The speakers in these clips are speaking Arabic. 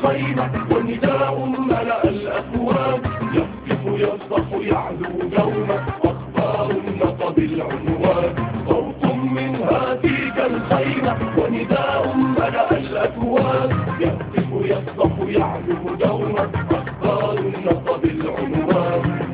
الخيمة ونداء ملأ الأكوان يهتف يصدح يعلو دوما أخبار النقب العنوان صوت من هاتيك الخيمة ونداء ملأ الأكوان يهتف يصدح يعلو دوما أخبار النقب العنوان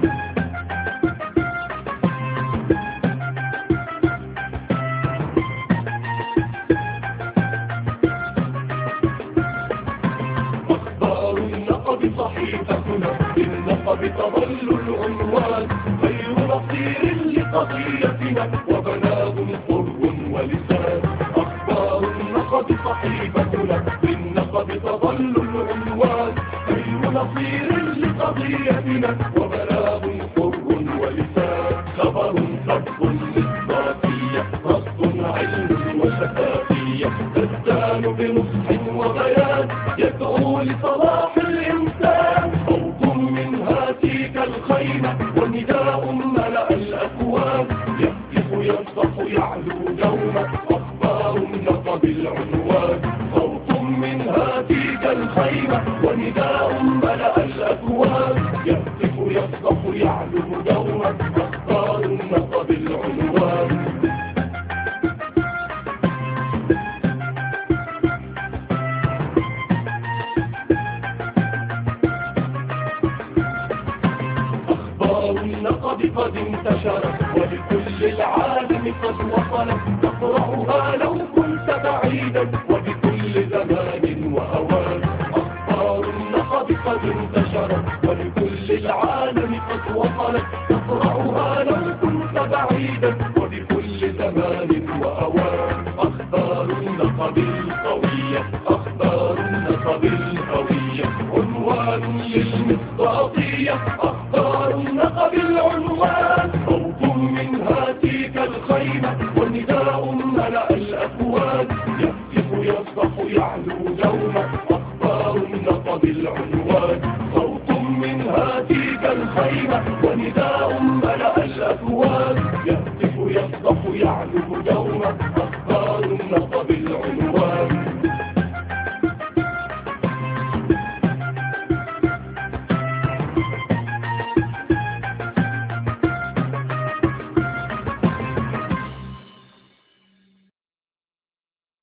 صحيفتنا بالنقب تظل العنوان خير نصير لقضيتنا وبلاغ حر ولسان أخبار النقب صحيفتنا بالنقب تظل العنوان خير نصير لقضيتنا وبلاغ حر ولسان خبر صدق مصداقية رصد علم وشفافية تزدان بنصح وبيان يدعو لصلاح الإنسان صوت من هاتيك الخيمة ونداء ملأ الأكوان يهتف يصدح يعلو دوما أخبار النقب العنوان صوت من هاتيك الخيمة ونداء ملأ الأكوان يهتف يصدح يعلو دوما أخبار النقب العنوان النقب قد انتشرت ولكل العالم قد وصلت تقرأها لو كنت بعيدا وبكل زمان وأوان أخبار النقب قد انتشرت ولكل العالم قد وصلت تقرأها لو كنت بعيدا وبكل زمان وأوان أخبار النقب القوية أخبار النقب الهوية عنوان للمصداقية أخبار النقب العنوان صوت من هاتيك الخيمة ونداء ملأ الأكوان يهتف يصدح يعلو دوما أخبار النقب العنوان صوت من هاتيك الخيمة ونداء